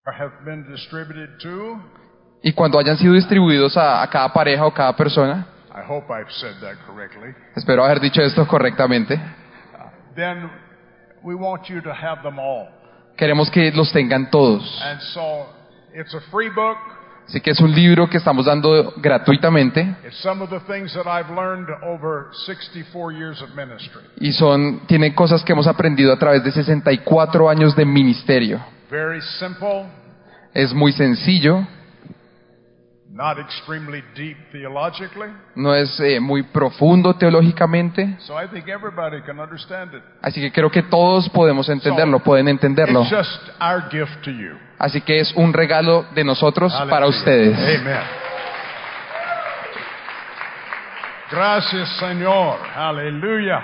have been distributed to, y cuando hayan sido distribuidos a cada pareja o cada persona, I hope I've said that correctly, espero haber dicho esto correctamente, then we want you to have them all. queremos que los tengan todos. And so it's a free book. Así que es un libro que estamos dando gratuitamente It's some of the things that I've learned over 64 years of ministry. y tiene cosas que hemos aprendido a través de 64 años de ministerio. Very simple, Es muy sencillo, not extremely deep theologically. no es muy profundo teológicamente, So I think everybody can understand it. así que creo que todos podemos entenderlo, pueden entenderlo. It's just our gift to you. Así que es un regalo de nosotros para Hallelujah. ustedes. Amen. Gracias, Señor. Hallelujah.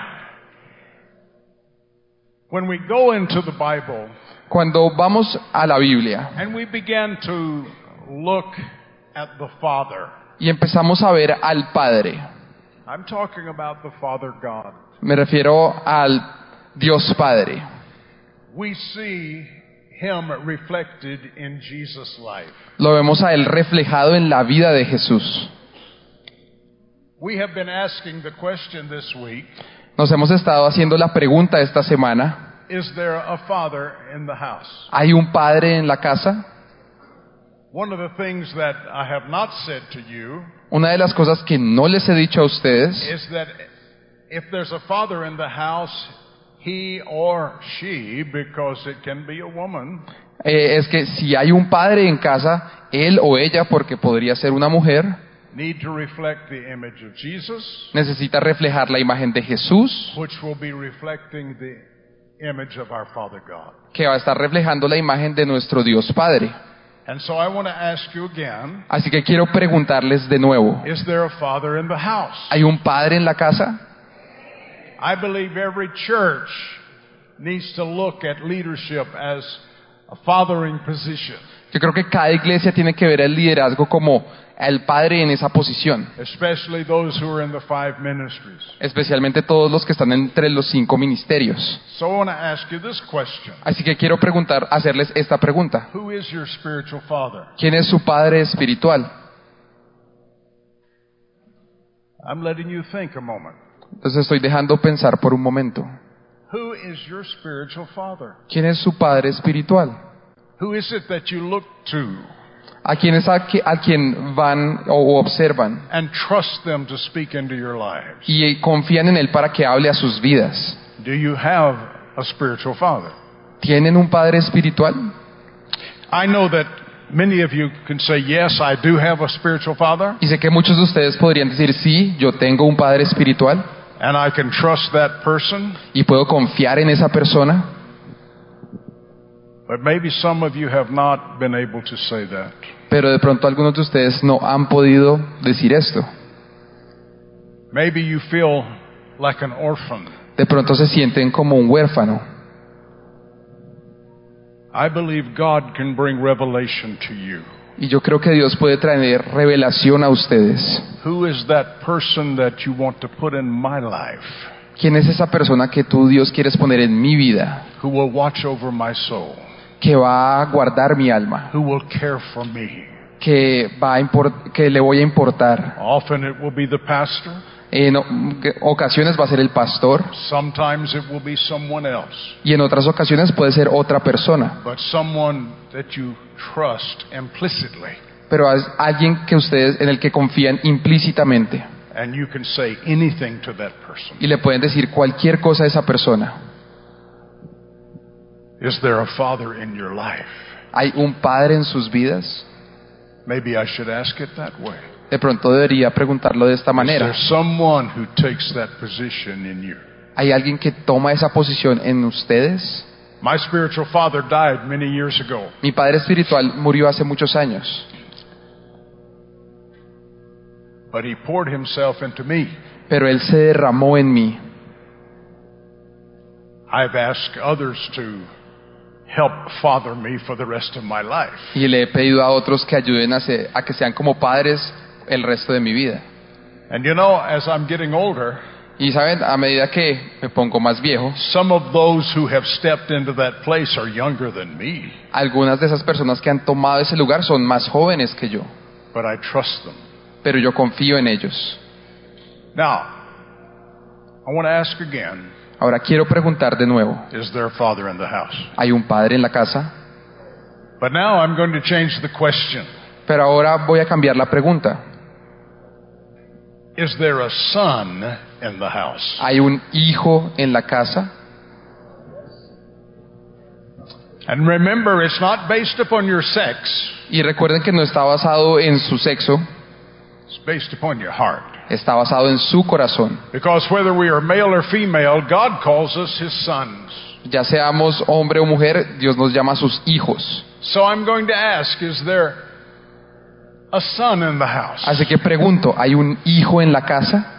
When we go into the Bible Cuando vamos a la Biblia and we begin to look at the Father, y empezamos a ver al Padre, I'm talking about the Father God. me refiero al Dios Padre, We see Him reflected in Jesus' life. lo vemos a Él reflejado en la vida de Jesús. We have been asking the question this week, Nos hemos estado haciendo la pregunta esta semana: is there a Father in the house? ¿hay un Padre en la casa? One of the things that I have not said to you Una de las cosas que no les he dicho a ustedes is that if there's a father in the house, he or she, because it can be a woman, es que si hay un Padre en casa, él o ella, porque podría ser una mujer, need to reflect the image of Jesus, necesita reflejar la imagen de Jesús, which will be reflecting the image of our Father God. que va a estar reflejando la imagen de nuestro Dios Padre. And so I want to ask you again, Así que quiero preguntarles de nuevo: is there a father in the house? ¿hay un Padre en la casa? I believe every church needs to look at leadership as a fathering position, Yo creo que cada iglesia tiene que ver el liderazgo como el Padre en esa posición, especially those who are in the 5 ministries. especialmente todos los que están entre los 5 ministerios. So I want to ask you this question. Así que quiero hacerles esta pregunta: Who is your spiritual father? ¿quién es su Padre espiritual? I'm letting you think a moment. Entonces estoy dejando pensar por un momento. Who is your spiritual father? ¿Quién es su Padre espiritual? Who is it that you look to ¿A quién es a quien van o observan and trust them to speak into your lives? y confían en Él para que hable a sus vidas? Do you have a spiritual father? ¿Tienen un Padre espiritual? I know that many of you can say, yes, I do have a spiritual father, Y sé que muchos de ustedes podrían decir: sí, yo tengo un Padre espiritual and I can trust that person. y puedo confiar en esa persona. But maybe some of you have not been able to say that. Pero de pronto algunos de ustedes no han podido decir esto. Maybe you feel like an orphan. De pronto se sienten como un huérfano. I believe God can bring revelation to you. Y yo creo que Dios puede traer revelación a ustedes. Who is that person that you want to put in my life? ¿Quién es esa persona que tú, Dios, quieres poner en mi vida, Who will watch over my soul? que va a guardar mi alma, Who will care for me? que le voy a importar? Often it will be the pastor. En ocasiones va a ser el pastor Sometimes it will be someone else. y en otras ocasiones puede ser otra persona, But someone that you trust implicitly. pero es alguien que ustedes, en el que confían implícitamente And you can say anything to that person. y le pueden decir cualquier cosa a esa persona. Is there a father in your life? ¿Hay un Padre en sus vidas? Maybe I should ask it that way. De pronto debería preguntarlo de esta Is manera: there someone who takes that position in you? ¿hay alguien que toma esa posición en ustedes? My spiritual father died many years ago. Mi padre espiritual murió hace muchos años, But he poured himself into me. pero él se derramó en mí. I've asked others to help father me for the rest of my life. Y le he pedido a otros que ayuden a que sean como padres el resto de mi vida. And you know, as I'm getting older, Y saben, a medida que me pongo más viejo, some of those who have stepped into that place are younger than me, algunas de esas personas que han tomado ese lugar son más jóvenes que yo, but I trust them. pero yo confío en ellos. Now, I want to ask again, Ahora quiero preguntar de nuevo, is there a father in the house? ¿hay un padre en la casa? But now I'm going to change the question. Pero ahora voy a cambiar la pregunta. Is there a son in the house? ¿Hay un hijo en la casa? And remember, it's not based upon your sex. Y recuerden que no está basado en su sexo, It's based upon your heart. está basado en su corazón. Because whether we are male or female, God calls us His sons. Ya seamos hombre o mujer, Dios nos llama a sus hijos. So I'm going to ask, is there a son in the house? Así que pregunto, ¿hay un hijo en la casa?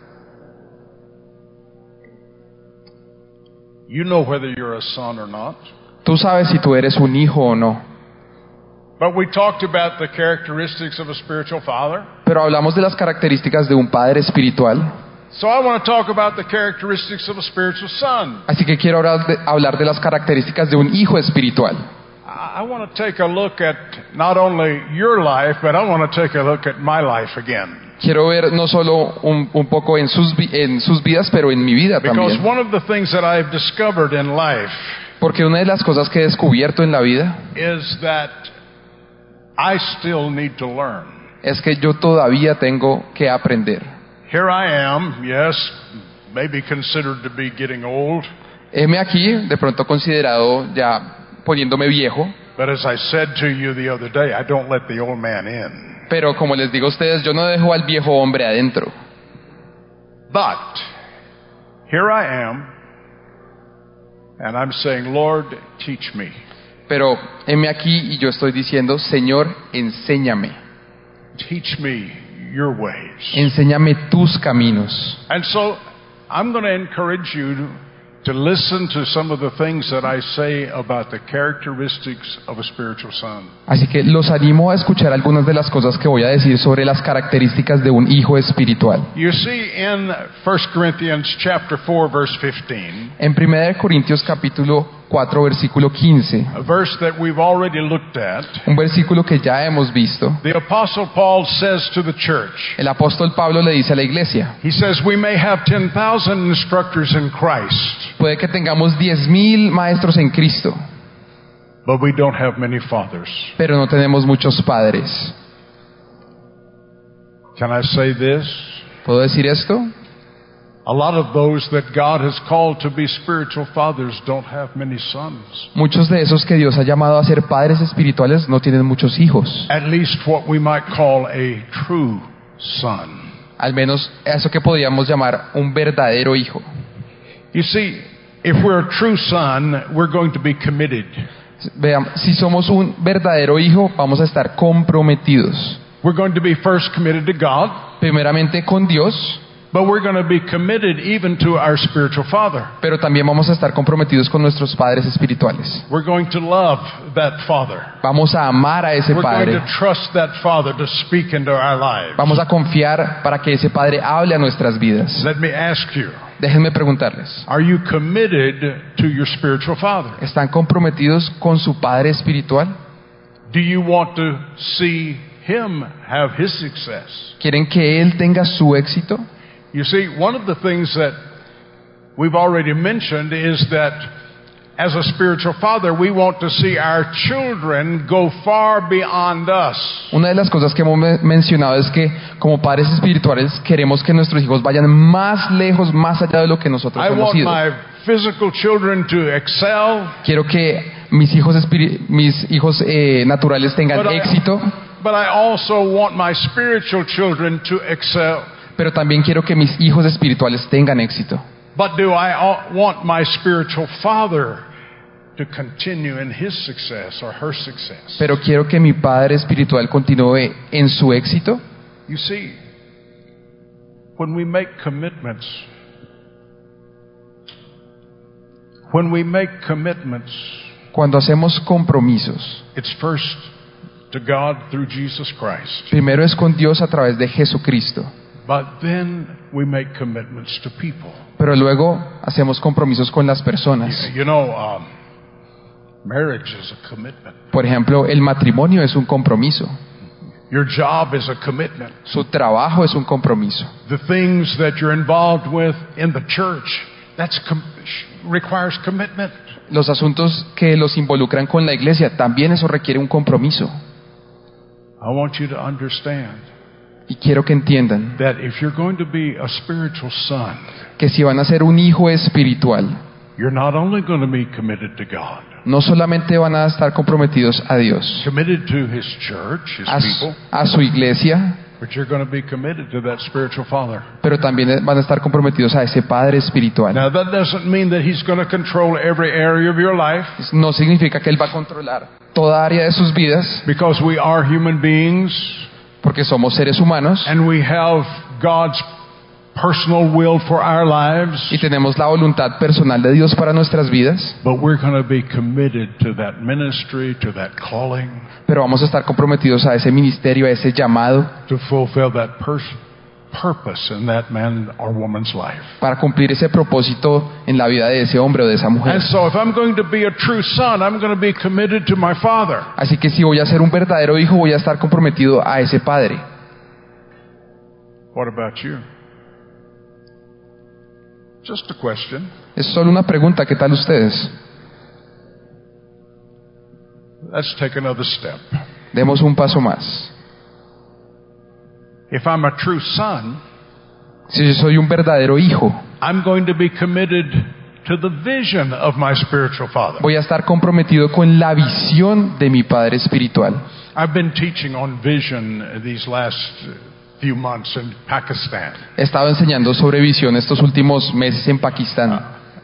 You know whether you're a son or not. Tú sabes si tú eres un hijo o no. But we talked about the characteristics of a spiritual father. Pero hablamos de las características de un padre espiritual. So I want to talk about the characteristics of a spiritual son. Así que quiero hablar de las características de un hijo espiritual. I want to take a look at not only your life, but I want to take a look at my life again. Quiero ver no solo un poco en sus vidas, pero en mi vida Because también. one of the things that I've discovered in life Porque una de las cosas que he descubierto en la vida is that I still need to learn. es que yo todavía tengo que aprender. Here I am, yes, maybe considered to be getting old, Heme aquí, de pronto considerado ya poniéndome viejo, but as I said to you the other day, I don't let the old man in. pero como les digo a ustedes, yo no dejo al viejo hombre adentro. But here I am, and I'm saying, Lord, teach me. Pero heme aquí y yo estoy diciendo, Señor, enséñame. Teach me your ways. Enséñame tus caminos. And so I'm going to encourage you to listen to some of the things that I say about the characteristics of a spiritual son. Así que los animo a escuchar algunas de las cosas que voy a decir sobre las características de un hijo espiritual. You see in 1 Corinthians chapter 4 verse 15, En 1 Corintios capítulo 4 versículo 15, a verse that we've already looked at, un versículo que ya hemos visto, the apostle Paul says to the church, el apóstol Pablo le dice a la iglesia, he says, we may have 10,000 instructors in Christ, puede que tengamos 10,000 maestros en Cristo, but we don't have many fathers. pero no tenemos muchos padres. Can I say this? ¿Puedo decir esto? A lot of those that God has called to be spiritual fathers don't have many sons. Muchos de esos que Dios ha llamado a ser padres espirituales no tienen muchos hijos. At least what we might call a true son. Al menos eso que podríamos llamar un verdadero hijo. You see, if we're a true son, we're going to be committed. Vean, si somos un verdadero hijo, vamos a estar comprometidos. We're going to be first committed to God, Primeramente con Dios, but we're going to be committed even to our spiritual father. pero también vamos a estar comprometidos con nuestros padres espirituales. We're going to love that father. Vamos a amar a ese We're going padre. to trust that father to speak into our lives. Vamos a confiar para que ese padre hable a nuestras vidas. Let me ask you, Déjenme preguntarles, are you committed to your spiritual father? ¿están comprometidos con su padre espiritual? Do you want to see him have his success? ¿Quieren que él tenga su éxito? You see, one of the things that we've already mentioned is that as a spiritual father, we want to see our children go far beyond us. Una de las cosas que hemos mencionado es que como padres espirituales queremos que nuestros hijos vayan más lejos, más allá de lo que nosotros I hemos want ido. my physical children to excel, Quiero que mis hijos naturales tengan éxito, but I also want my spiritual children to excel. pero también quiero que mis hijos espirituales tengan éxito. But do I want my spiritual father to continue in his success or her success? Pero quiero que mi padre espiritual continúe en su éxito. You see, when we make commitments, Cuando hacemos compromisos, it's first to God through Jesus Christ. primero es con Dios a través de Jesucristo. But then we make commitments to people. Pero luego hacemos compromisos con las personas. You know, marriage is a commitment. Por ejemplo, el matrimonio es un compromiso. Your job is a commitment. Su trabajo es un compromiso. The things that you're involved with in the church, requires commitment. Los asuntos que los involucran con la iglesia, también eso requiere un compromiso. I want you to understand Y quiero que entiendan that if you're going to be a spiritual son, que si van a ser un hijo espiritual, you're not only going to be committed to God, no solamente van a estar comprometidos a Dios, committed to His church, His people, a su iglesia, but you're going to be committed to that spiritual father. pero también van a estar comprometidos a ese Padre espiritual. Now that doesn't mean that He's going to control every area of your life, No significa que Él va a controlar toda área de sus vidas, because we are human beings porque somos seres humanos and we have God's personal will for our lives, y tenemos la voluntad personal de Dios para nuestras vidas, but we're going to be committed to that ministry, to that calling, pero vamos a estar comprometidos a ese ministerio, a ese llamado, to fulfill that purpose in that man or woman's life. para cumplir ese propósito en la vida de ese hombre o de esa mujer. And so if I'm going to be a true son, I'm going to be committed to my father. Así que si voy a ser un verdadero hijo, voy a estar comprometido a ese Padre. What about you? Just a question. Es solo una pregunta, ¿qué tal ustedes? Let's take another step. Demos un paso más. If I'm a true son, Si yo soy un verdadero hijo, I'm going to be committed to the vision of my spiritual father. voy a estar comprometido con la visión de mi Padre espiritual. I've been teaching on vision these last few months in Pakistan. He estado enseñando sobre visión estos últimos meses en Pakistán.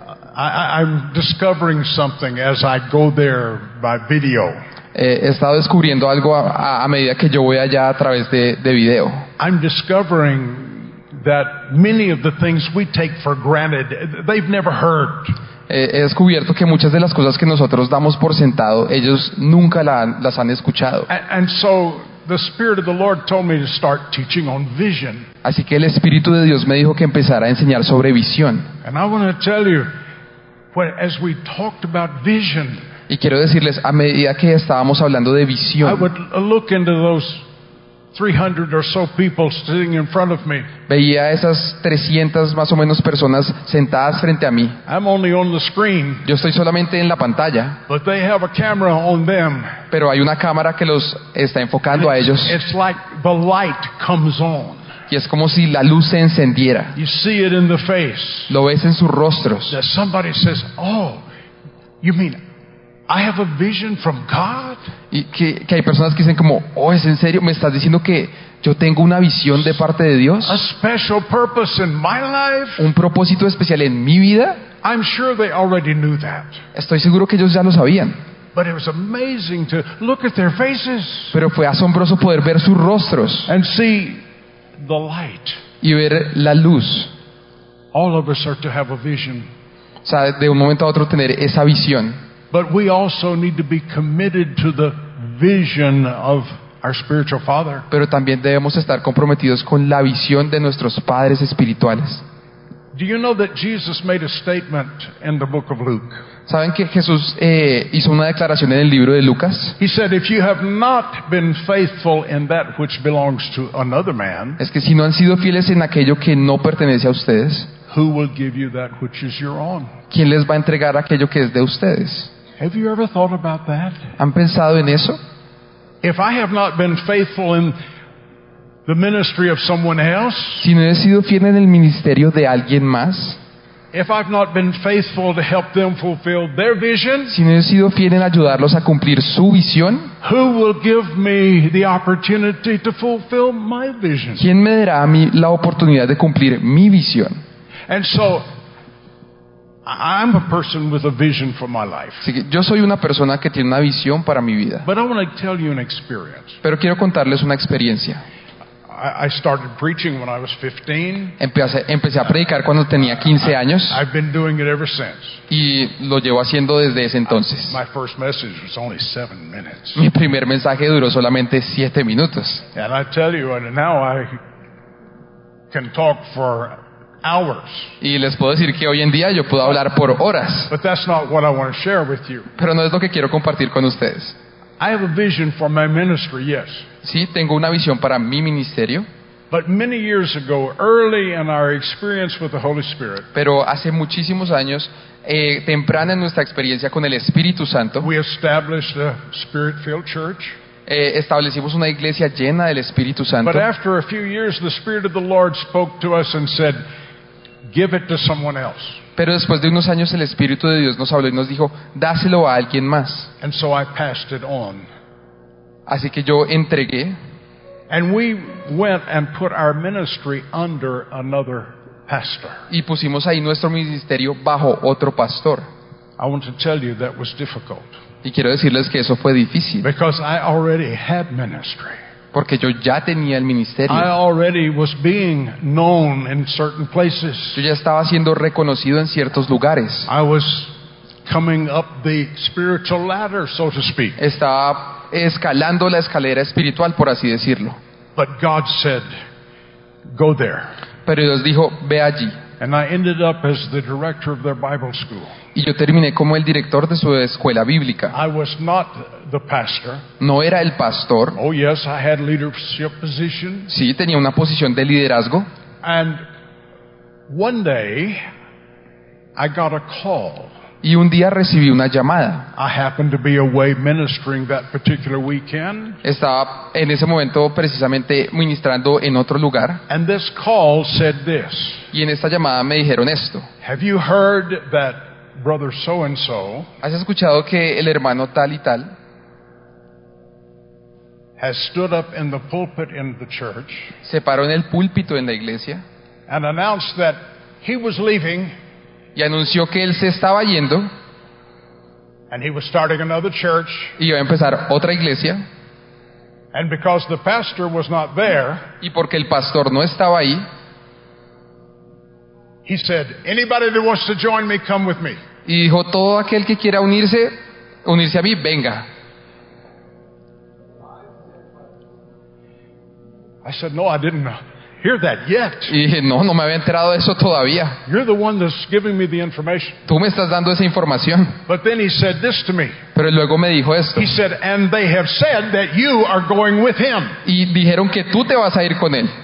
I'm discovering something as I go there by video. He estado descubriendo algo a medida que yo voy allá a través de video. I'm discovering that many of the things we take for granted, they've never heard. He descubierto que muchas de las cosas que nosotros damos por sentado, ellos nunca las han escuchado. And so the Spirit of the Lord told me to start teaching on vision. Así que el Espíritu de Dios me dijo que empezara a enseñar sobre visión. And I want to tell you, as we talked about vision, Y quiero decirles, a medida que estábamos hablando de I visión, would look into those 300 or so people sitting in front of me. veía a esas 300 más o menos personas sentadas frente a mí. I'm only on the screen, Yo estoy solamente en la pantalla, but they have a camera on them. pero hay una cámara que los está enfocando a ellos. It's like the light comes on. Y es como si la luz se encendiera. You see it in the face. Lo ves en sus rostros. That somebody says, "Oh, you mean I have a vision from God?" Y que hay personas que dicen como, oh, ¿es en serio? ¿Me estás diciendo que yo tengo una visión de parte de Dios? A special purpose in my life? ¿Un propósito especial en mi vida? I'm sure they already knew that. Estoy seguro que ellos ya lo sabían. But it was amazing to look at their faces Pero fue asombroso poder ver sus rostros and see the light. y ver la luz. All of us are to have a vision. O sea, de un momento a otro tener esa visión. But we also need to be committed to the vision of our spiritual father. Pero también debemos estar comprometidos con la visión de nuestros padres espirituales. Do you know that Jesus made a statement in the book of Luke? ¿Saben que Jesús hizo una declaración en el libro de Lucas? He said, if you have not been faithful in that which belongs to another man, Es que si no han sido fieles en aquello que no pertenece a ustedes, who will give you that which is your own? ¿quién les va a entregar aquello que es de ustedes? Have you ever thought about that? ¿Han pensado en eso? If I have not been faithful in the ministry of someone else, Si no he sido fiel en el ministerio de alguien más, if I've not been faithful to help them fulfill their vision, si no he sido fiel en ayudarlos a cumplir su visión, who will give me the opportunity to fulfill my vision? ¿quién me dará a mí la oportunidad de cumplir mi visión? And so, I'm a person with a vision for my life. Así que yo soy una persona que tiene una visión para mi vida. But I want to tell you an experience. Pero quiero contarles una experiencia. I started preaching when I was 15. Empecé a predicar cuando tenía 15 años I've been doing it ever since. y lo llevo haciendo desde ese entonces. My first message was only 7 minutes. Mi primer mensaje duró solamente 7 minutos. And I tell you, and now I can talk for hours. Y les puedo decir que hoy en día yo puedo hablar por horas, But that's not what I want to share with you. pero no es lo que quiero compartir con ustedes. I have a vision for my ministry, yes. Sí, tengo una visión para mi ministerio, But many years ago, early in our experience with the Holy Spirit, pero hace muchísimos años, temprana en nuestra experiencia con el Espíritu Santo, we established a Spirit-filled church. establecimos una iglesia llena del Espíritu Santo. But after a few years, the Spirit of the Lord spoke to us and said, give it to someone else. Pero después de unos años el Espíritu de Dios nos habló y nos dijo, dáselo a alguien más. And so I passed it on. Así que yo entregué, And we went and put our ministry under another pastor. y pusimos ahí nuestro ministerio bajo otro pastor. I want to tell you that was difficult Y quiero decirles que eso fue difícil, because I already had ministry. porque yo ya tenía el I ministerio. already was being known in certain places. Yo ya estaba siendo reconocido en ciertos lugares. I was coming up the spiritual ladder, so to speak. Estaba escalando la escalera espiritual, por así decirlo. But God said, go there. Pero Dios dijo, ve allí. And I ended up as the director of their Bible school. Y yo terminé como el director de su escuela bíblica. I was not the pastor. No era el pastor. Oh yes, I had leadership positions. Sí, tenía una posición de liderazgo. And one day, I got a call. Y un día recibí una llamada. I happened to be away ministering that particular weekend. Estaba en ese momento precisamente ministrando en otro lugar. And this call said this. Y en esta llamada me dijeron esto. Have you heard that brother so-and-so ¿Has escuchado que el hermano tal y tal has stood up in the pulpit in the church se paró en el púlpito en la iglesia and announced that he was leaving y anunció que él se estaba yendo and he was starting another church, y iba a empezar otra iglesia? and because the pastor was not there, Y porque el pastor no estaba ahí, he said, anybody that wants to join me, come with me. y dijo, todo aquel que quiera unirse a mí, venga. I said, no, I didn't hear that yet. Y dije, no me había enterado de eso todavía. You're the one that's giving me the information. Tú me estás dando esa información. But then he said this to me. Pero luego me dijo esto. He said, and they have said that you are going with him. Y dijeron que tú te vas a ir con él.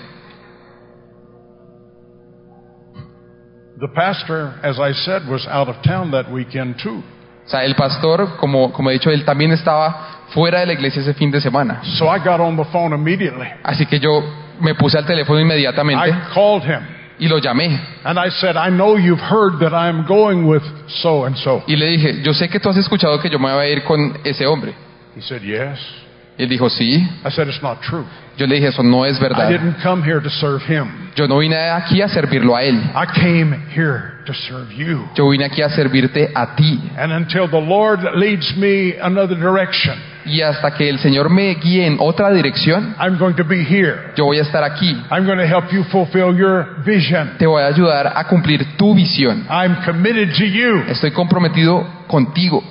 The pastor, as I said, was out of town that weekend too. O sea, el pastor, como he dicho, él también estaba fuera de la iglesia ese fin de semana. So I got on the phone immediately. Así que yo me puse al teléfono inmediatamente I called him y lo llamé. and I said, I know you've heard that I'm going with so and so. Y le dije, yo sé que tú has escuchado que yo me voy a ir con ese hombre. He said, yes. Y él dijo, sí. I said, it's not true. Yo le dije, eso no es I verdad. didn't come here to serve him. Yo no vine aquí a servirlo a él. I came here to serve you. Yo vine aquí a servirte a ti. And until the Lord leads me another direction, Y hasta que el Señor me guíe en otra dirección, I'm going to be here. yo voy a estar aquí. I'm going to help you fulfill your vision. Te voy a ayudar a cumplir tu visión. I'm committed to you. Estoy comprometido contigo.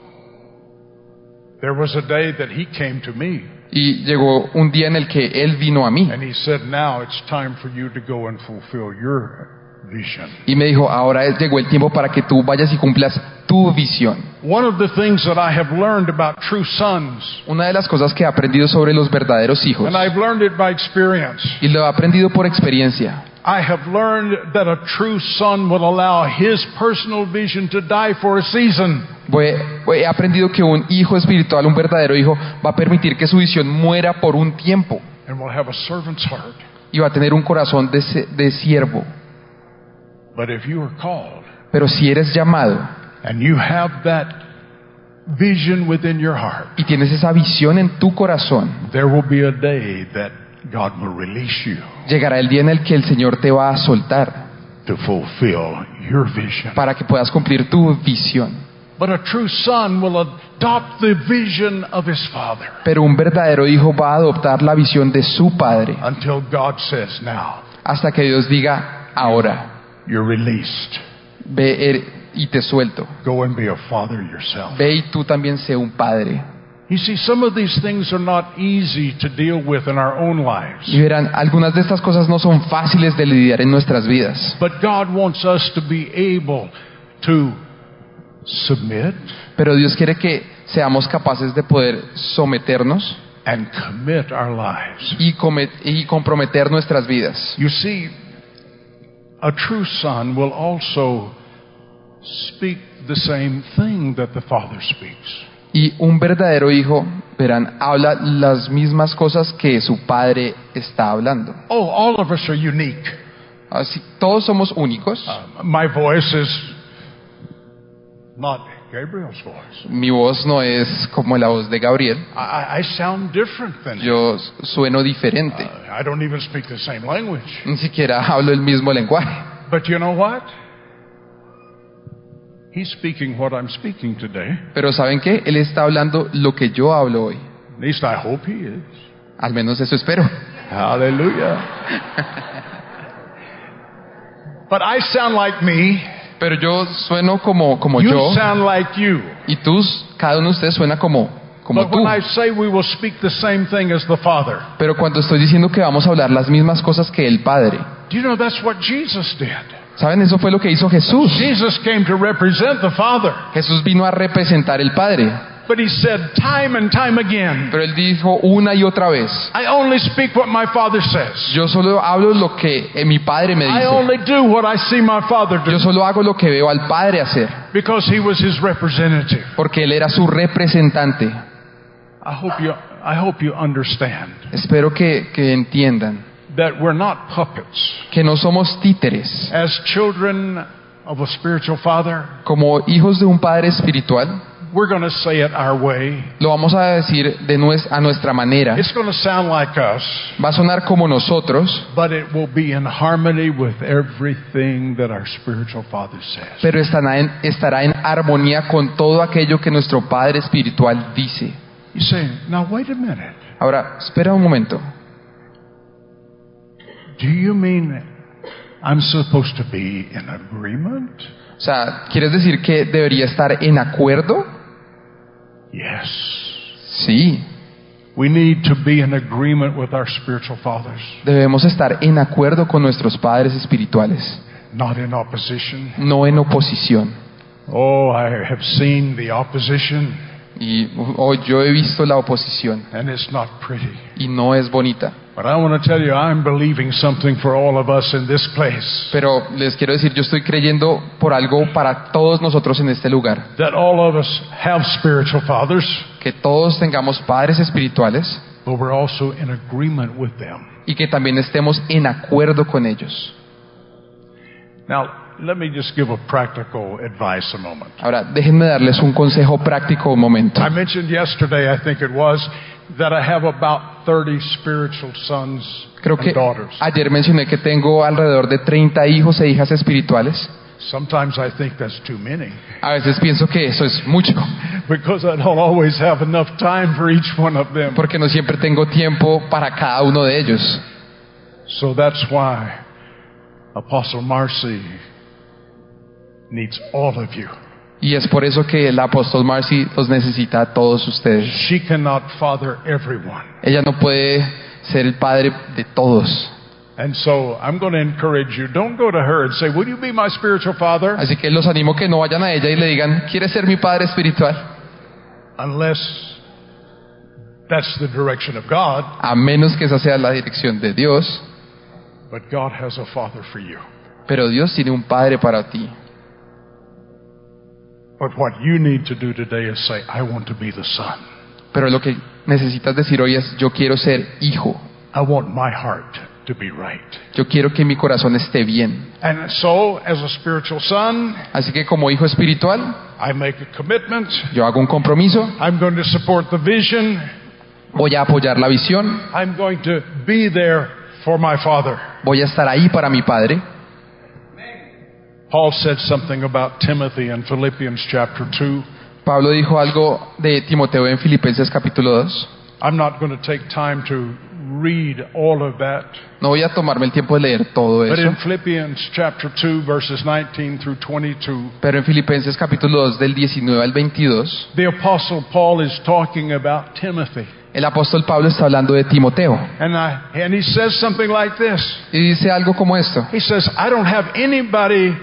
There was a day that he came to me Y llegó un día en el que él vino a mí and he said, now it's time for you to go and fulfill your vision. y me dijo, ahora llegó el tiempo para que tú vayas y cumplas tu visión. One of the things that I have learned about true sons, Una de las cosas que he aprendido sobre los verdaderos hijos, and I've learned it by experience, y lo he aprendido por experiencia, I have learned that a true son will allow his personal vision to die for a season. he aprendido que un hijo espiritual, un verdadero hijo, va a permitir que su visión muera por un tiempo And will have a servant's heart. y va a tener un corazón de siervo. But if you are called Pero si eres llamado and you have that vision within your heart, y tienes esa visión en tu corazón, there will be a day that God will release you llegará el día en el que el Señor te va a soltar to fulfill your vision. para que puedas cumplir tu visión. But a true son will adopt the vision of his father Pero un verdadero hijo va a adoptar la visión de su padre until God says, now hasta que Dios diga, ahora, you're released. ve y te suelto. Go and be a father yourself. Ve y tú también sé un padre. You see, some of these things are not easy to deal with in our own lives. Y verán, algunas de estas cosas no son fáciles de lidiar en nuestras vidas. But God wants us to be able to submit Pero Dios quiere que seamos capaces de poder someternos and commit our lives. y comprometer nuestras vidas. You see, a true son will also speak the same thing that the Father speaks. Y un verdadero hijo, verán, habla las mismas cosas que su padre está hablando. Oh, all of us are unique. Así, todos somos únicos. My voice is not Gabriel's voice. Mi voz no es como la voz de Gabriel. I sound different than him. Yo sueno diferente. I don't even speak the same language. Ni siquiera hablo el mismo lenguaje. But you know what? He's speaking what I'm speaking today. Pero ¿saben qué? Él está hablando lo que yo hablo hoy. At least I hope he is. Al menos eso espero. Hallelujah. But I sound like me. Pero yo sueno como You yo. sound like you. Y tú, cada uno de ustedes suena como But tú. when I say we will speak the same thing as the Father, Pero cuando estoy diciendo que vamos a hablar las mismas cosas que el Padre, do you know that's what Jesus did? ¿saben? Eso fue lo que hizo Jesús. Jesus came to represent the Father. Jesús vino a representar el Padre. But he said time and time again, Pero él dijo una y otra vez: I only speak what my Father says. yo solo hablo lo que mi Padre me I dice. only do what I see my Father do. Yo solo hago lo que veo al Padre hacer. Because he was his representative. Porque él era su representante. I hope you understand Espero que entiendan that we're not puppets. que no somos títeres. As children of a spiritual Father, Como hijos de un Padre espiritual, we're going to say it our way. lo vamos a decir a nuestra manera. It's going to sound like us, Va a sonar como nosotros, but it will be in harmony with everything that our spiritual Father says. pero estará en armonía con todo aquello que nuestro Padre espiritual dice. You say, now wait a minute. Ahora, espera un momento. Do you mean I'm supposed to be in agreement? O sea, ¿quieres decir que debería estar en acuerdo? Yes. Sí. We need to be in agreement with our spiritual fathers, Debemos estar en acuerdo con nuestros padres espirituales, not in opposition. no en oposición. Oh, I have seen the opposition, Y hoy yo he visto la oposición and it's not pretty. y no es bonita. But I want to tell you, I'm believing something for all of us in this place. Pero les quiero decir, yo estoy creyendo por algo para todos nosotros en este lugar. That all of us have spiritual fathers, Que todos tengamos padres espirituales but we're also in agreement with them. y que también estemos en acuerdo con ellos. Now, let me just give a practical advice a moment. Ahora, déjenme darles un consejo práctico un momento. I mentioned yesterday, I think it was, that I have about 30 spiritual sons Creo and que daughters. ayer mencioné que tengo alrededor de 30 hijos e hijas espirituales. Sometimes I think that's too many, A veces pienso que eso es mucho, because I don't always have enough time for each one of them. porque no siempre tengo tiempo para cada uno de ellos. So that's why Apostle Marcy needs all of you. Y es por eso que el apóstol Marcy los necesita a todos ustedes. She cannot father everyone. Ella no puede ser el padre de todos. And so I'm going to encourage you, don't go to her and say, will you be my spiritual father? Así que los animo que no vayan a ella y le digan: ¿quieres ser mi padre espiritual? Unless that's the direction of God. A menos que esa sea la dirección de Dios. But God has a father for you. Pero Dios tiene un padre para ti. But what you need to do today is say, I want to be the son. Pero lo que necesitas decir hoy es: yo quiero ser hijo. I want my heart to be right. Yo quiero que mi corazón esté bien. And so, as a spiritual son, Así que como hijo espiritual, I make a commitment. yo hago un compromiso. I'm going to support the vision. Voy a apoyar la visión. I'm going to be there for my father. Voy a estar ahí para mi padre. Paul said something about Timothy in Philippians chapter 2. Pablo dijo algo de Timoteo en Filipenses capítulo 2. I'm not going to take time to read all of that. No voy a tomarme el tiempo de leer todo But eso. in Philippians chapter 2, verses 19 through 22, Pero en Filipenses capítulo 2 del 19 al 22, the Apostle Paul is talking about Timothy. el apóstol Pablo está hablando de Timoteo. And he says something like this. Y dice algo como esto. He says, I don't have anybody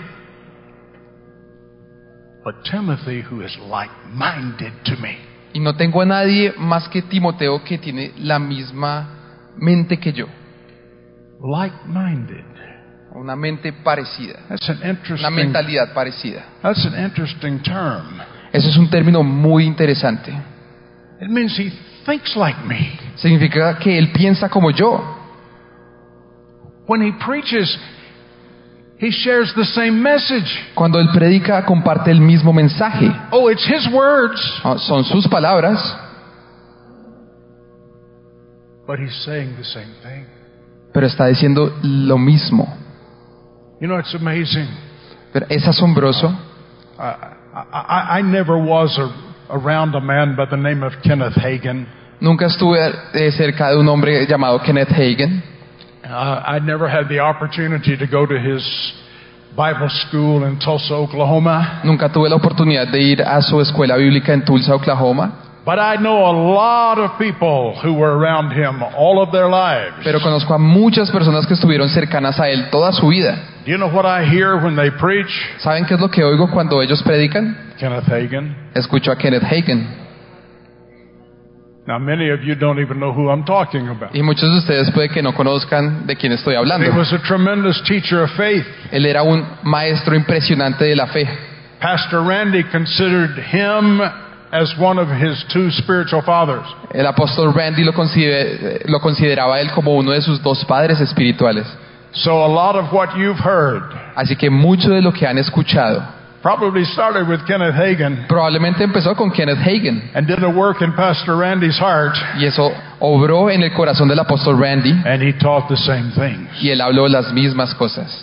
but Timothy who is like-minded to me. Y no tengo a nadie más que Timoteo que tiene la misma mente que yo. Like-minded. Una mente parecida. That's an Una interesting, mentalidad parecida. that's an interesting term. Eso es un término muy interesante. It means he thinks like me. Significa que él piensa como yo. When he preaches, he shares the same message. Cuando él predica, comparte el mismo mensaje. Oh, it's his words. Son sus palabras, But he's saying the same thing. pero está diciendo lo mismo. You know, it's amazing. Pero es asombroso. I never was around a man by the name of Kenneth Hagin. Nunca estuve cerca de un hombre llamado Kenneth Hagin. I never had the opportunity to go to his Bible school in Tulsa, Oklahoma. Nunca tuve la oportunidad de ir a su escuela bíblica en Tulsa, Oklahoma. But I know a lot of people who were around him all of their lives. Pero conozco a muchas personas que estuvieron cercanas a él toda su vida. Do you know what I hear when they preach? ¿Saben qué es lo que oigo cuando ellos predican? Kenneth Hagin. Escucho a Kenneth Hagin. Now, many of you don't even know who I'm talking about. Y muchos de ustedes puede que no conozcan de quién estoy hablando. He was a tremendous teacher of faith. Él era un maestro impresionante de la fe. Pastor Randy considered him as one of his two spiritual fathers. El apóstol Randy lo consideraba a él como uno de sus dos padres espirituales. So a lot of what you've heard Así que mucho de lo que han escuchado probably started with Kenneth Hagin probablemente empezó con Kenneth Hagin. and did a work in Pastor Randy's heart, Y eso obró en el corazón del apóstol Randy. and he taught the same things. Y él habló las mismas cosas.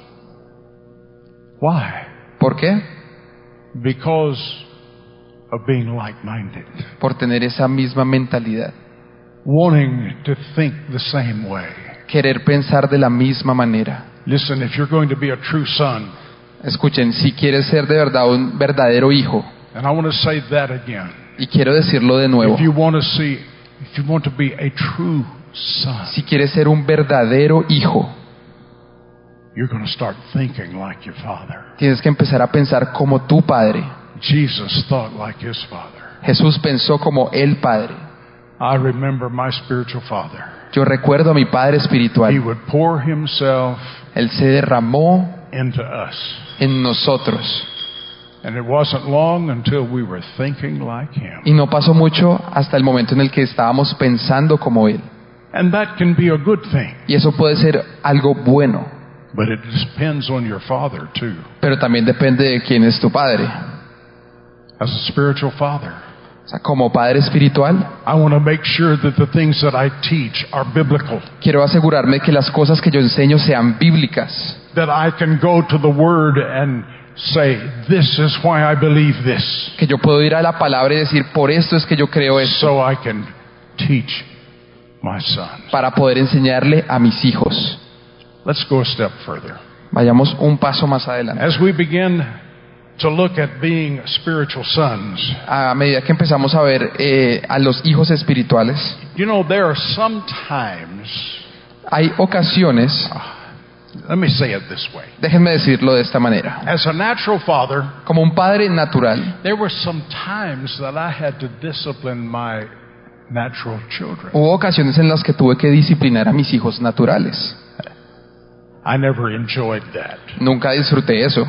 Why? ¿Por qué? Because of being like-minded, Por tener esa misma mentalidad. wanting to think the same way. Querer pensar de la misma manera. Listen, if you're going to be a true son, Escuchen, si quieres ser de verdad un verdadero hijo, and I want to say that again. y quiero decirlo de nuevo, If you want to be a true son, si quieres ser un verdadero hijo, you're going to start thinking like your father. tienes que empezar a pensar como tu padre. Jesus thought like his father. Jesús pensó como el Padre. I remember my spiritual father. Yo recuerdo a mi Padre He espiritual. would pour himself Él se derramó into us. en nosotros. And it wasn't long until we were thinking like him. Y no pasó mucho hasta el momento en el que estábamos pensando como Él. And that can be a good thing. Y eso puede ser algo bueno, But it depends on your father too. pero también depende de quién es tu Padre. As a spiritual father, O sea, como Padre espiritual, I want to make sure that the things that I teach are biblical. quiero asegurarme que las cosas que yo enseño sean bíblicas. That I can go to the Word and say, this is why I believe this. Que yo puedo ir a la palabra y decir, por esto es que yo creo esto, So I can teach my sons. para poder enseñarle a mis hijos. Let's go a step further. Vayamos un paso más adelante. As we begin to look at being spiritual sons, A medida que empezamos a ver a los hijos espirituales, you know, there are some times, hay ocasiones, let me say it this way. déjenme decirlo de esta manera, As a natural father, como un padre natural, there were some times that I had to discipline my natural children. hubo ocasiones en las que tuve que disciplinar a mis hijos naturales. I never enjoyed that. Nunca disfruté eso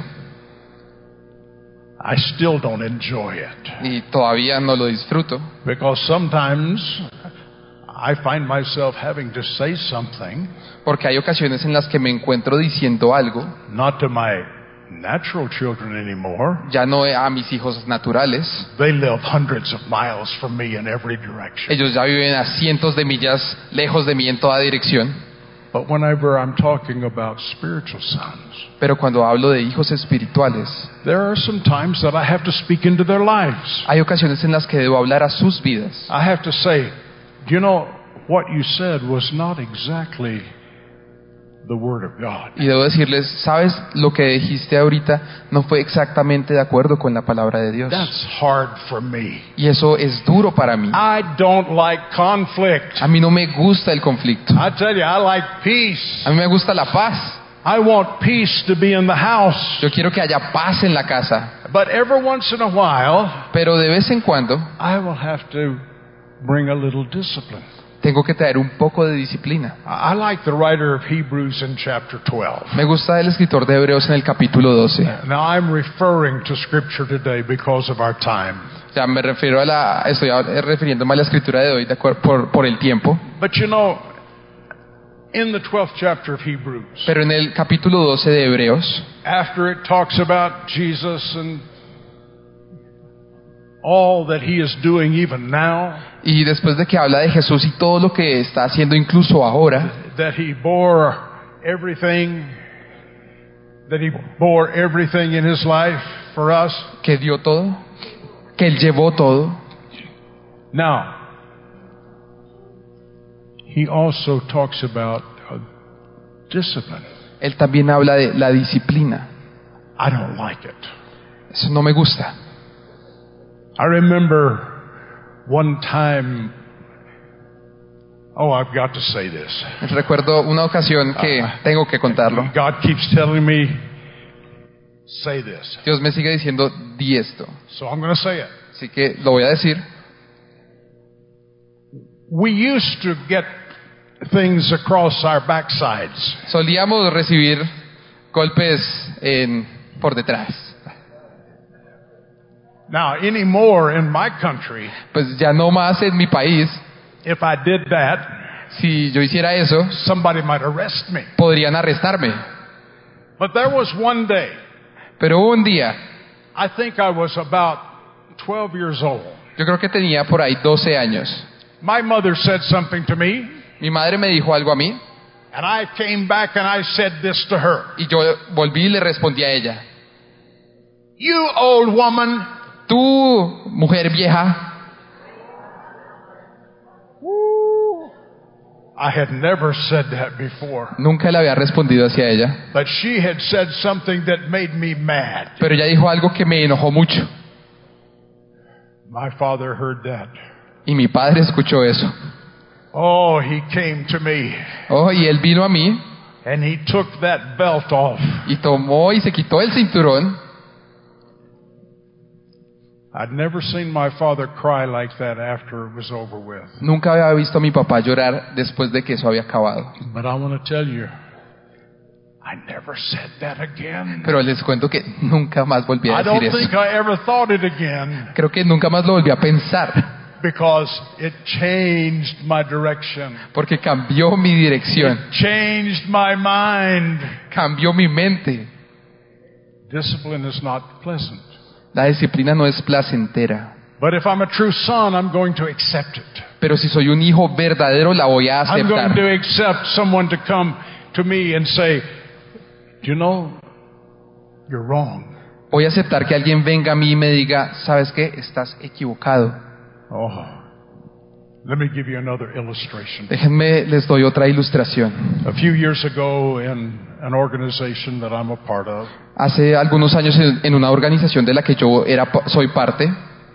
I still don't enjoy it. y todavía no lo disfruto, Because sometimes I find myself having to say something, porque hay ocasiones en las que me encuentro diciendo algo, not to my natural children anymore. ya no a mis hijos naturales. They live hundreds of miles from me in every direction. Ellos ya viven a cientos de millas lejos de mí en toda dirección. But whenever I'm talking about spiritual sons, Pero cuando hablo de hijos espirituales, there are some times that I have to speak into their lives. hay ocasiones en las que debo hablar a sus vidas. I have to say, you know, what you said was not exactly the Word of God. Y debo decirles, sabes, lo que dijiste ahorita no fue exactamente de acuerdo con la palabra de Dios. That's hard for me. Y eso es duro para mí. I don't like conflict. A mí no me gusta el conflicto. I tell you, I like peace. A mí me gusta la paz. I want peace to be in the house. Yo quiero que haya paz en la casa. But every once in a while, Pero de vez en cuando I will have to bring a little discipline. tengo que traer un poco de disciplina. I like the writer of Hebrews in chapter 12. Me gusta el escritor de Hebreos en el capítulo 12. Now I'm referring to scripture today because of our time. Ya me refiero estoy refiriéndome a la escritura de hoy por el tiempo. But you know, in the 12th chapter of Hebrews, Pero en el capítulo 12 de Hebreos, after it talks about Jesus and all that he is doing even now, y después de que habla de Jesús y todo lo que está haciendo incluso ahora, that he bore everything in his life for us. que dio todo, que Él llevó todo, Now, he also talks about discipline. Él también habla de la disciplina. I don't like it. Eso no me gusta. I remember one time, I've got to say this. Recuerdo una ocasión que tengo que contarlo. God keeps telling me, say this. Dios me sigue diciendo, di esto. So I'm going to say it. Así que lo voy a decir. We used to get things across our backsides. Solíamos recibir golpes por detrás. Now, anymore in my country, Pues ya no más en mi país. if I did that, Si yo hiciera eso, somebody might arrest me. podrían arrestarme. But there was one day, Pero un día, I think I was about 12 years old. yo creo que tenía por ahí 12 años. My mother said something to me, Mi madre me dijo algo a mí and I came back and I said this to her. y yo volví y le respondí a ella. You old woman. Tú, mujer vieja. I had never said that before. Nunca le había respondido hacia ella. But she had said something that made me mad. Pero ella dijo algo que me enojó mucho. My father heard that. Y mi padre escuchó eso. Oh, he came to me. Oh, y él vino a mí And he took that belt off. y tomó y se quitó el cinturón. I'd never seen my father cry like that after it was over with. Nunca había visto a mi papá llorar después de que eso había acabado. But I want to tell you, I never said that again. Pero les cuento que nunca más volví a I don't decir think eso. I ever thought it again Creo que nunca más lo volví a pensar because it changed my direction. porque cambió mi dirección, Changed my mind. cambió mi mente. Discipline is not pleasant. La disciplina no es placentera. But if I'm a true son, I'm going to accept it. Pero si soy un hijo verdadero, la voy a I'm going aceptar. to accept someone to come to me and say, "Do you know, you're wrong." Voy a aceptar que alguien venga a mí y me diga, ¿sabes qué? Estás equivocado. Oh, let me give you another illustration. Déjenme, les doy otra ilustración. A few years ago in an organization that I'm a part of, Hace algunos años en una organización de la que yo soy parte,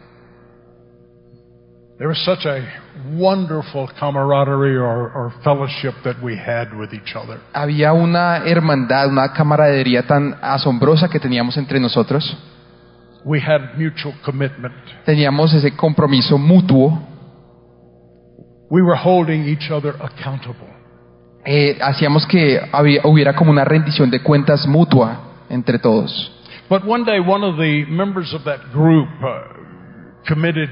there was such a wonderful camaraderie or fellowship that we had with each other. había una hermandad, una camaradería tan asombrosa que teníamos entre nosotros. We had mutual commitment. Teníamos ese compromiso mutuo. We were holding each other accountable. Hacíamos que hubiera como una rendición de cuentas mutua entre todos. But one day, one of the members of that group committed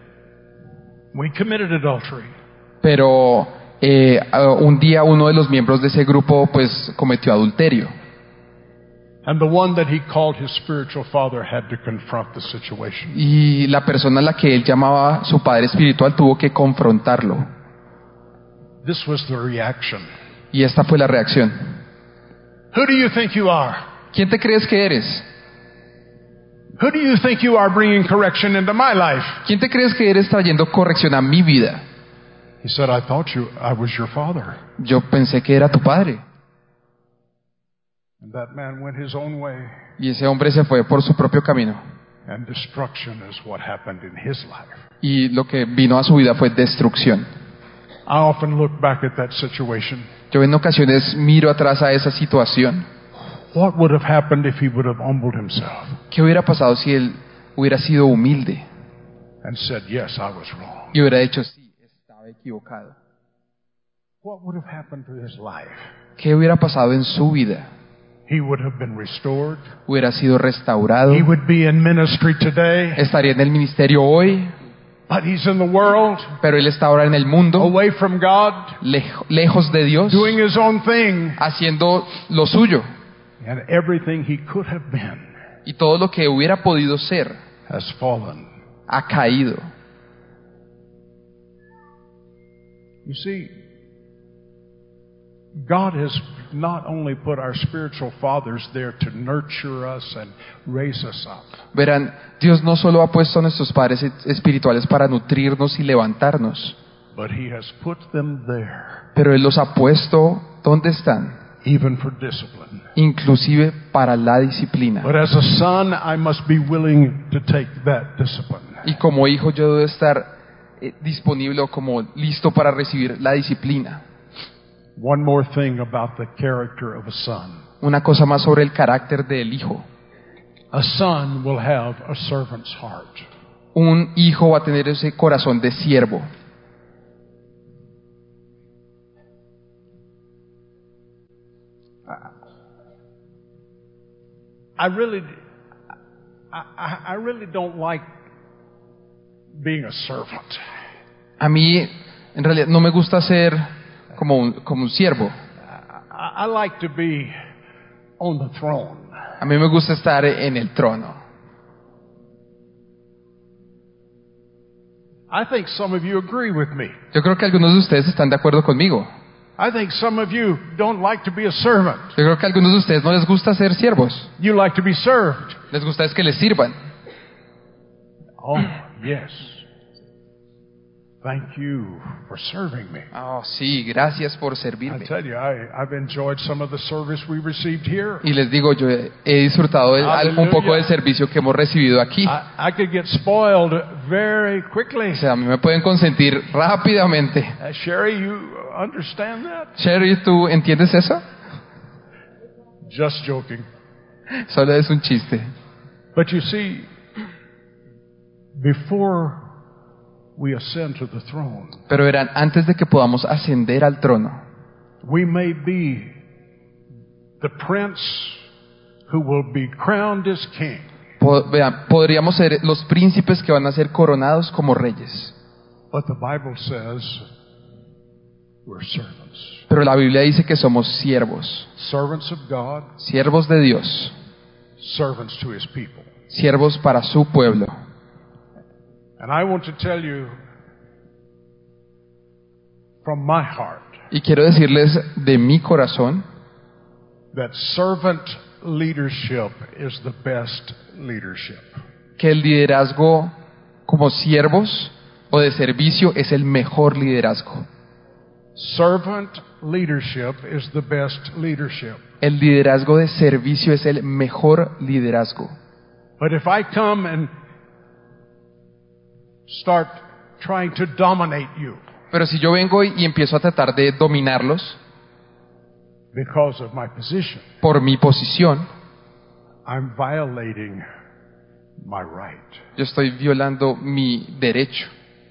adultery. Pero un día uno de los miembros de ese grupo pues cometió adulterio. And the one that he called his spiritual father had to confront the situation. Y la persona a la que él llamaba su padre espiritual tuvo que confrontarlo. This was the reaction. Y esta fue la reacción. Who do you think you are? ¿Quién te crees que eres? Who do you think you are bringing correction into my life? ¿Quién te crees que eres trayendo corrección a mi vida? He said, I thought I was your father. Yo pensé que era tu padre. And that man went his own way. Y ese hombre se fue por su propio camino. And destruction is what happened in his life. Y lo que vino a su vida fue destrucción. I often look back at that situation. Yo en ocasiones miro atrás a esa situación. What would have happened if he would have humbled himself ¿Qué hubiera pasado si él hubiera sido humilde and said, yes, I was wrong? y hubiera dicho, sí, estaba equivocado? What would have happened to his life? ¿Qué hubiera pasado en su vida? He would have been restored. Hubiera sido restaurado. He would be in ministry today. Estaría en el ministerio hoy, But he's in the world, pero él está ahora en el mundo, away from God, lejos de Dios, doing his own thing. haciendo lo suyo. And everything he could have been Y todo lo que hubiera podido ser has fallen. ha caído. You see, God has not only put our spiritual fathers there to nurture us and raise us up, Verán, Dios no solo ha puesto a nuestros padres espirituales para nutrirnos y levantarnos, but he has put them there pero Él los ha puesto donde están, even for discipline. inclusive para la disciplina. But as a son, I must be willing to take that discipline. Y como hijo yo debo estar disponible o como listo para recibir la disciplina. One more thing about the character of a son. Una cosa más sobre el carácter del hijo. A son will have a servant's heart. Un hijo va a tener ese corazón de siervo. I really don't like being a servant. A mí, en realidad, no me gusta ser como un siervo. I like to be on the throne. A mí me gusta estar en el trono. I think some of you agree with me. Yo creo que algunos de ustedes están de acuerdo conmigo. I think some of you don't like to be a servant. Yo creo que a algunos de ustedes no les gusta ser siervos. You like to be served. Les gusta es que les sirvan. Oh, yes. Thank you for serving me. Oh, sí, gracias por I servirme. tell you, I've enjoyed some of the service we received here. Y les digo, yo he disfrutado un poco del servicio que hemos recibido aquí. I could get spoiled very quickly. O sea, a mí me pueden consentir rápidamente. Sherry, you understand that? Sherry, ¿tú entiendes eso? Just joking. Solo es un chiste. But you see, before we ascend to the throne, Pero verán, antes de que podamos ascender al trono, we may be the prince who will be crowned as king. vean, podríamos ser los príncipes que van a ser coronados como reyes. But the Bible says we're servants. Pero la Biblia dice que somos siervos. Servants of God, Siervos de Dios. servants to his people. Siervos para su pueblo. And I want to tell you from my heart Y quiero decirles de mi corazón that servant leadership is the best leadership. que el liderazgo como siervos o de servicio es el mejor liderazgo. Servant leadership is the best leadership. El liderazgo de servicio es el mejor liderazgo. But if I come and start trying to dominate you Pero si yo vengo y empiezo a tratar de dominarlos because of my position, por mi posición, I'm violating my right. yo estoy violando mi derecho.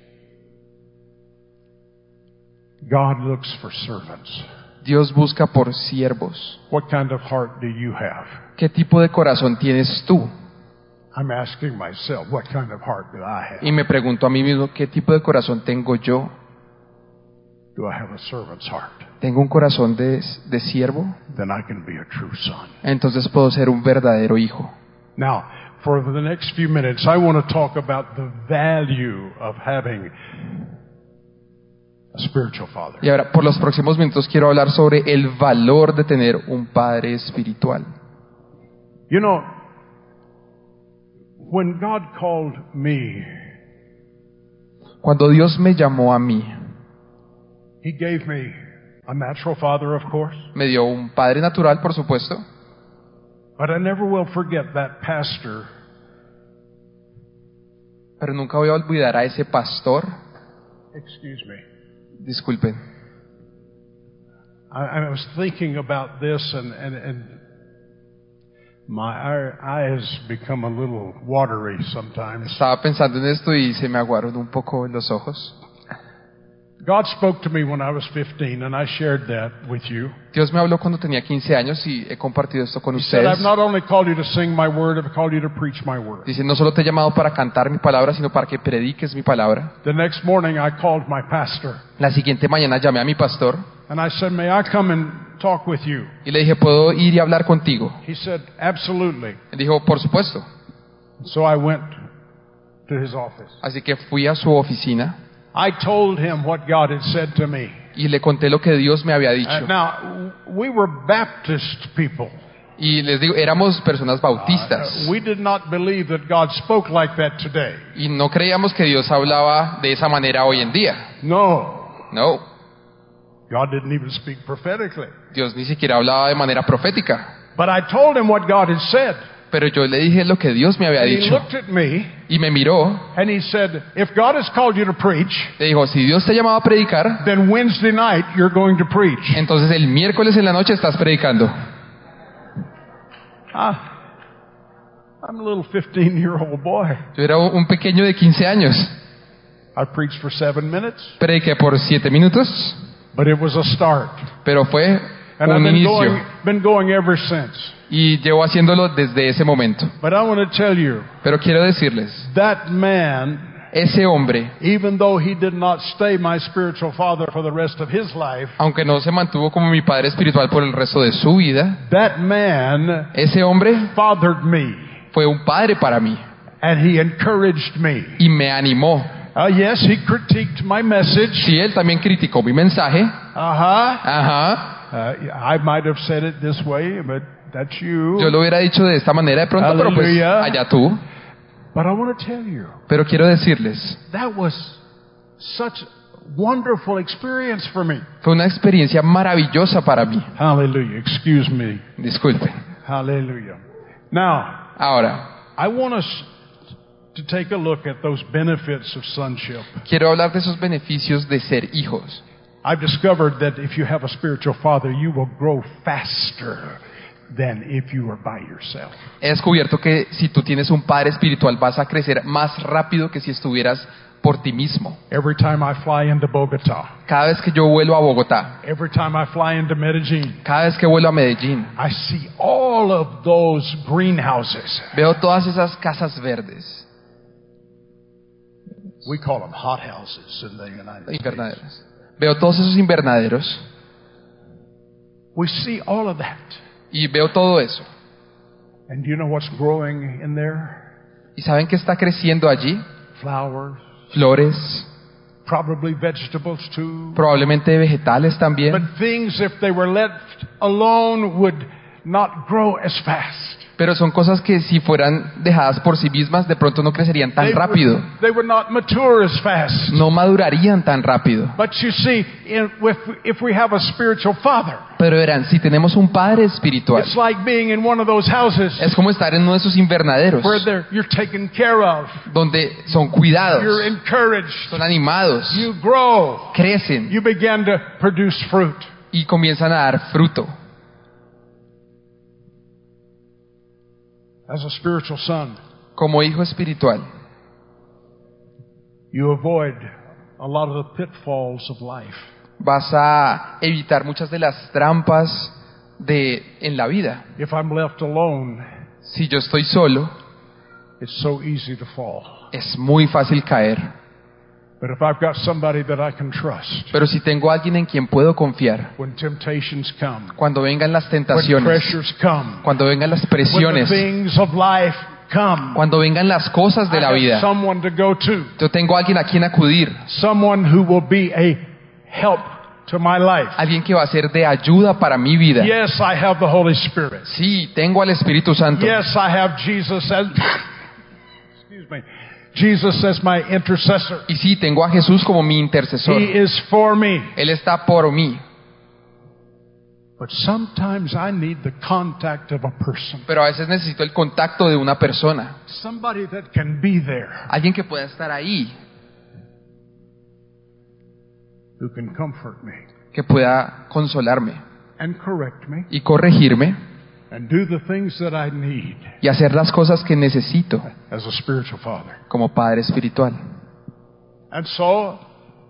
God looks for servants. Dios busca por siervos. What kind of heart do you have? ¿Qué tipo de corazón tienes tú? I'm asking myself, what kind of heart do I have? Y me pregunto a mí mismo, ¿qué tipo de corazón tengo yo? Do I have a servant's heart? ¿Tengo un corazón de siervo? Then I can be a true son. Entonces puedo ser un verdadero hijo. Now, for the next few minutes, I want to talk about the value of having a spiritual father. Y ahora, por los próximos minutos, quiero hablar sobre el valor de tener un padre espiritual. You know, when God called me, Cuando Dios me llamó a mí, He gave me a natural father, of course. Me dio un padre natural, por supuesto, But I never will forget that pastor pero nunca voy a olvidar a ese pastor. Excuse me. Disculpen. I was thinking about this, and my eyes become a little watery sometimes. Estaba pensando en esto y se me aguaron un poco los ojos. God spoke to me when I was 15, and I shared that with you. Dios me habló cuando tenía 15 años y he compartido esto con He said, ustedes. I've not only called you to sing my word, I've called you to preach my word. Dice, no solo te he llamado para cantar mi palabra, sino para que prediques mi palabra. The next morning I called my pastor, La siguiente mañana llamé a mi pastor and I said, may I come and talk with you? y le dije, ¿puedo ir y hablar contigo? He said, absolutely. Él dijo, por supuesto. So I went to his office. Así que fui a su oficina I told him what God had said to me. y le conté lo que Dios me había dicho. Now, we were Baptist people. Y les digo, éramos personas bautistas We did not believe that God spoke like that today. y no creíamos que Dios hablaba de esa manera hoy en día. No. No, God didn't even speak prophetically. Dios ni siquiera hablaba de manera profética. But I told him what God had said. Pero yo le dije lo que Dios me había And he dicho looked at me y me miró. and he said, if God has called you to preach, Le dijo, si Dios te ha llamado a predicar, then Wednesday night you're going to preach. entonces el miércoles en la noche estás predicando. I'm a little 15-year-old boy. Yo era un pequeño de 15 años. I preached for 7 minutes, Prediqué por 7 minutos, but it was a start. pero fue And I've un been inicio. going ever since. Y llevo haciéndolo desde ese momento. But I want to tell you, Pero quiero decirles, that man, ese hombre, even though he did not stay my spiritual father for the rest of his life, aunque no se mantuvo como mi padre espiritual por el resto de su vida, that man ese hombre fathered me, fue un padre para mí and he encouraged me. y me animó. Yes, he critiqued my message. Sí, él también criticó mi mensaje. Ajá. I might have said it this way, but that's you. Yo lo hubiera dicho de esta manera de pronto, pero pues Aleluya. allá tú. But I want to tell you, Pero quiero decirles, that was such wonderful experience for me. fue una experiencia maravillosa para mí. Hallelujah. Excuse me. Disculpen. Hallelujah. Now, Ahora, I want us to take a look at those benefits of sonship. quiero hablar de esos beneficios de ser hijos. I've discovered that if you have a spiritual father, you will grow faster than if you were by yourself. He descubierto que si tú tienes un padre espiritual vas a crecer más rápido que si estuvieras por ti mismo. Every time I fly into Bogota, Cada vez que yo vuelo a Bogotá, every time I fly into Medellin, cada vez que vuelo a Medellín, I see all of those greenhouses. veo todas esas casas verdes, We call them hot houses in the United States. invernaderos. Veo todos esos invernaderos We see all of that. y veo todo eso. And do you know what's growing in there? ¿Y saben qué está creciendo allí? Flowers, Flores, probably vegetables too. probablemente vegetales también. But things, if they were left alone, would not grow as fast. Pero son cosas que si fueran dejadas por sí mismas, de pronto no crecerían tan rápido. They would not mature as fast. No madurarían tan rápido. But you see, if we have a spiritual father, Pero verán, si tenemos un padre espiritual, it's like being in one of those houses es como estar en uno de esos invernaderos, where you're taken care of, donde son cuidados, you're encouraged, son animados, you grow, crecen you begin to produce fruit. y comienzan a dar fruto. As a spiritual son, Como hijo espiritual, you avoid a lot of the pitfalls of life. vas a evitar muchas de las trampas en la vida. If I'm left alone, Si yo estoy solo, it's so easy to fall. es muy fácil caer. But if I've got somebody that I can trust, Pero si tengo a alguien en quien puedo confiar, when temptations come, cuando vengan las when tentaciones, pressures come, cuando vengan las when the presiones, things of life come, cuando vengan las cosas de I la have vida, someone to go to, yo tengo a alguien a quien acudir, someone who will be a help to my life. alguien que va a ser de ayuda para mi vida. Yes, I have the Holy Spirit. Sí, tengo al Espíritu Santo. Yes, I have Jesus as excuse me. Jesus as my intercessor. Y sí, tengo a Jesús como mi intercesor. He is for me. Él está por mí. But sometimes I need the contact of a person. Pero a veces necesito el contacto de una persona. Somebody that can be there. Alguien que pueda estar ahí. Who can comfort me. Que pueda consolarme. And correct me. Y corregirme. And do the things that I need. Y hacer las cosas que necesito. As a spiritual father. Como padre espiritual. And so,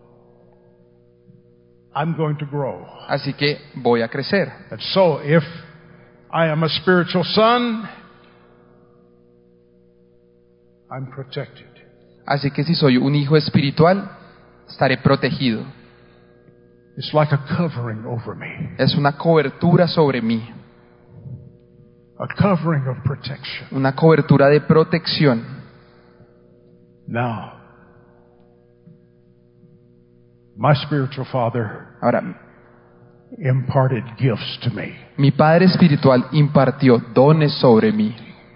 I'm going to grow. Así que voy a crecer. And so, if I am a spiritual son, I'm protected. Así que si soy un hijo espiritual, estaré protegido. It's like a covering over me. Es una cobertura sobre mí. A covering of protection. Una cobertura de protección. Now, my spiritual father Ahora, imparted gifts to me. mi padre espiritual impartió dones sobre mí.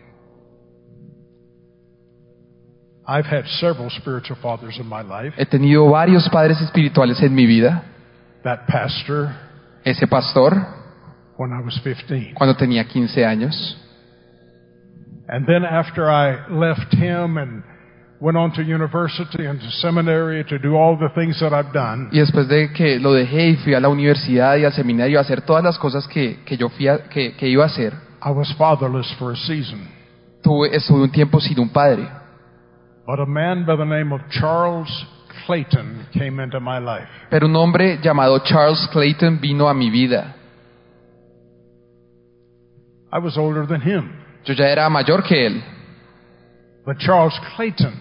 I've had several spiritual fathers in my life. He tenido varios padres espirituales en mi vida. That pastor, Ese pastor, when I was 15. cuando tenía 15 años. And then after I left him and went on to university and to seminary to do all the things that I've done. Y después de que lo dejé y fui a la universidad y al seminario a hacer todas las cosas que iba a hacer, I was fatherless for a season. estuve un tiempo sin un padre. But a man by the name of Charles Clayton came into my life. Pero un hombre llamado Charles Clayton vino a mi vida. I was older than him. Yo ya era mayor que él. But Charles Clayton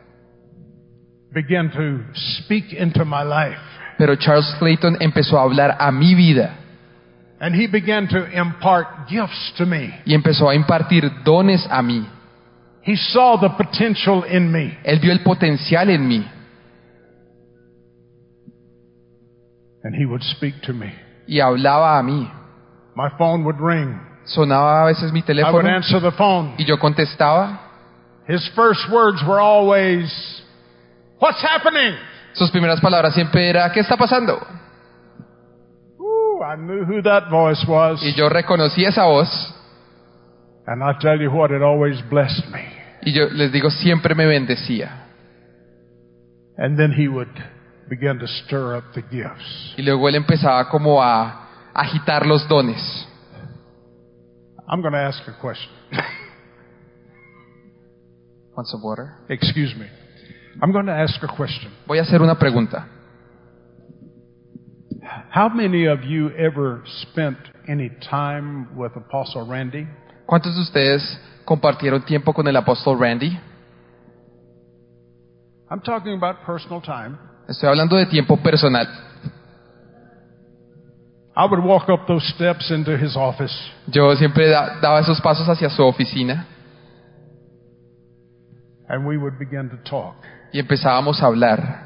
began to speak into my life. Pero Charles Clayton empezó a hablar a mi vida. And he began to impart gifts to me. Y empezó a impartir dones a mí. He saw the potential in me. Él vio el potencial en mí. And he would speak to me. Y hablaba a mí. My phone would ring. Sonaba a veces mi I would teléfono answer the phone. y yo contestaba. His first words were always, "What's happening?" Sus primeras palabras siempre era, ¿qué está pasando? Ooh, I knew who that voice was. Y yo reconocí esa voz. And I tell you what, it always blessed me. Y yo les digo, siempre me bendecía. And then he would begin to stir up the gifts. Y luego él empezaba como a agitar los dones. I'm going to ask a question. Want some water? Excuse me. I'm going to ask a question. Voy a hacer una pregunta. How many of you ever spent any time with Apostle Randy? ¿Cuántos de ustedes compartieron tiempo con el apóstol Randy? I'm talking about personal time. Estoy hablando de tiempo personal. I would walk up those steps into his office. Yo siempre daba esos pasos hacia su oficina And we would begin to talk. y empezábamos a hablar.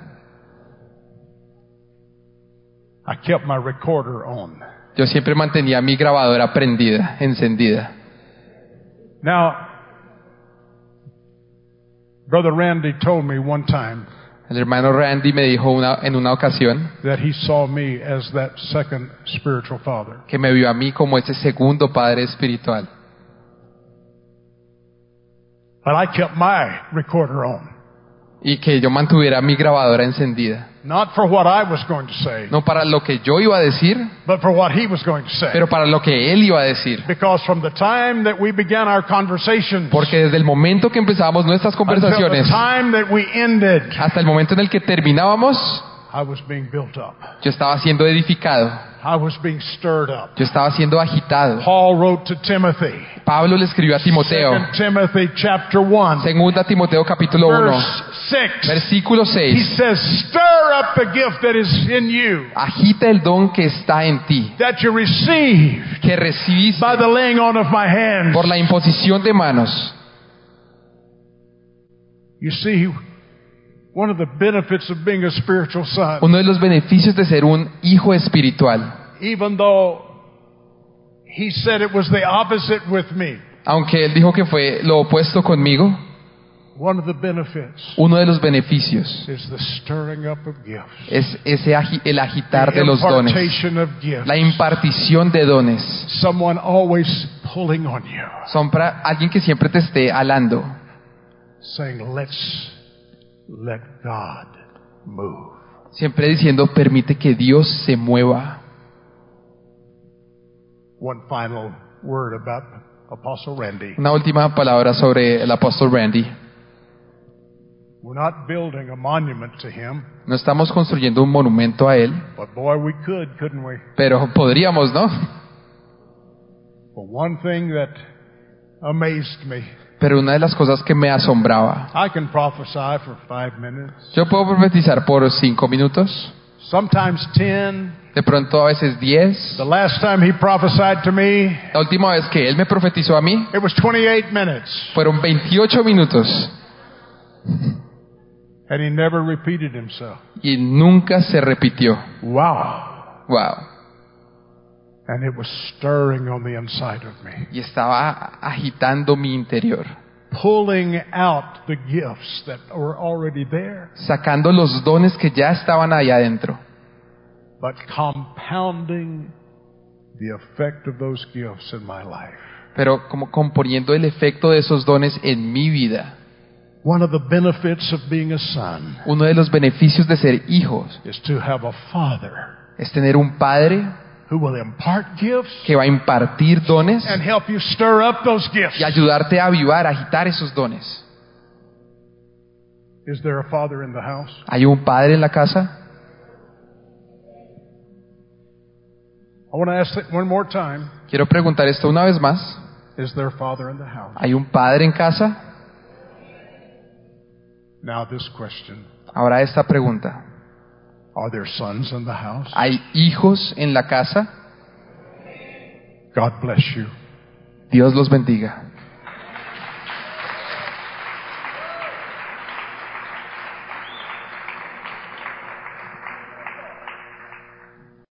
I kept my recorder on. Yo siempre mantenía mi grabadora prendida, encendida. Now, Brother Randy told me one time El hermano Randy me dijo en una ocasión that he saw me as that second spiritual father. que me vio a mí como ese segundo padre espiritual. But I kept my recorder on. Y que yo mantuviera mi grabadora encendida. Not for what I was going to say, No para lo que yo iba a decir, but for what he was going to say. pero para lo que él iba a decir. Because from the time that we began our conversations Porque desde el momento que empezábamos nuestras until the conversaciones time that we ended, hasta el momento en el que terminábamos, I was being built up. yo estaba siendo edificado, I was being stirred up. yo estaba siendo agitado. Paul wrote to Timothy, Pablo le escribió a Timoteo, 2 Timothy chapter 1, segunda Timoteo capítulo 1, verse 6. versículo He 6. says, stir up the gift that is in you, Agita el don que está en ti, that you received que recibiste by the laying on of my hands. por la imposición de manos. You see, one of the benefits of being a spiritual son, Uno de los beneficios de ser un hijo espiritual, even though he said it was the opposite with me, aunque él dijo que fue lo opuesto conmigo, One of the benefits Uno de los beneficios is the stirring up of gifts. es el agitar The de los dones, impartation of gifts. la impartición de dones. Someone always pulling on you, Son para alguien que siempre te esté alando, saying, let's let God move. siempre diciendo, permite que Dios se mueva. One final word about Apostle Randy. Una última palabra sobre el apóstol Randy. We're not building a monument to him, No estamos construyendo un monumento a él, but boy, we could, couldn't we? pero podríamos, ¿no? But one thing that amazed me, Pero una de las cosas que me asombraba, I can prophesy for 5 minutes, yo puedo profetizar por 5 minutos, sometimes 10. de pronto a veces 10. The last time he prophesied to me, La última vez que él me profetizó a mí it was 28 minutes, fueron 28 minutos and he never repeated himself. y nunca se repitió. Wow. Wow. And it was stirring on the inside of me, Y estaba agitando mi interior, pulling out the gifts that were already there, sacando los dones que ya estaban ahí adentro, but compounding the effect of those gifts in my life. pero como componiendo el efecto de esos dones en mi vida. One of the benefits of being a son Uno de los beneficios de ser hijos is to have a father es tener un padre who will impart gifts que va a impartir dones and help you stir up those gifts. y ayudarte a avivar, a agitar esos dones. Is there a father in the house? ¿Hay un padre en la casa? I want to ask it one more time. Quiero preguntar esto una vez más. Is there a father in the house? ¿Hay un padre en casa? Now this question. Ahora esta pregunta. Are there sons in the house? ¿Hay hijos en la casa? God bless you. Dios los bendiga.